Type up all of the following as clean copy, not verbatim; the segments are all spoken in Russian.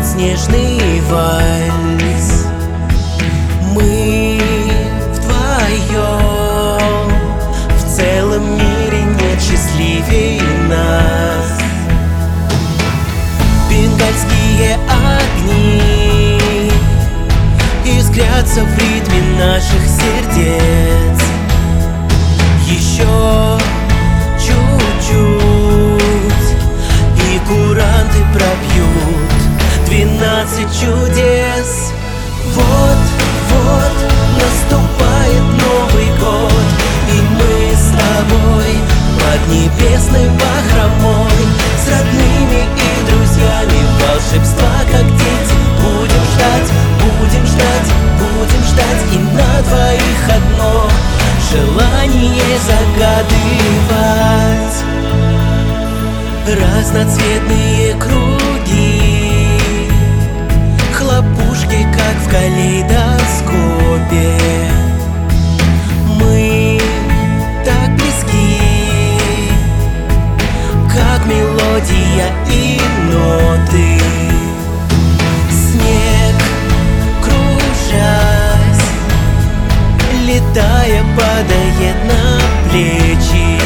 снежный вальс. Мы вдвоем, в целом мире нет счастливее нас. Бенгальские огни искрятся в ритме наших сердец. Еще чуть-чуть, и куранты пробьют 12 чудес. Вот-вот наступает Новый год, и мы с тобой под небесной бахромой, с родными и друзьями волшебства, как дети. Будем ждать, будем ждать, будем ждать, и на двоих одно желание загадывать. Разноцветные круги, хлопушки, как в калейдоскопе. Мы так близки, как мелодия и ноты. Снег, кружась, летая, падает на плечи.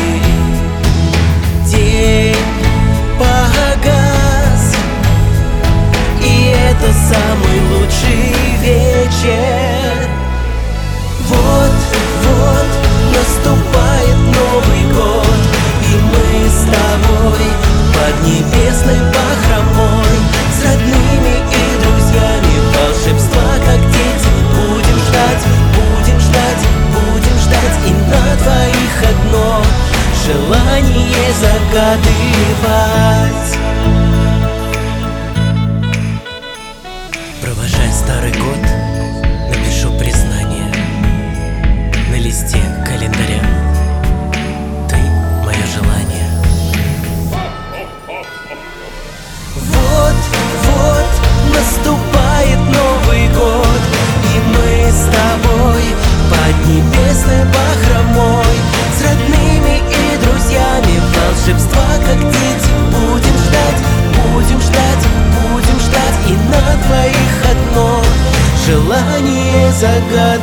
День погас, и это самый лучший вечер. Вот-вот наступает Новый год, и мы с тобой под небесной бахромой, с родными и друзьями волшебства, как дети. Будем ждать, будем ждать, будем ждать, и на двоих одно желание загадывать. Провожая старый год, напишу признание на листе календаря. Ты — мое желание. Вот-вот наступает Новый год, и мы с тобой под небесной бахромой, с родными и друзьями волшебства, как дети. Будем ждать, будем ждать, будем ждать, и на двоих одно желание загадывать.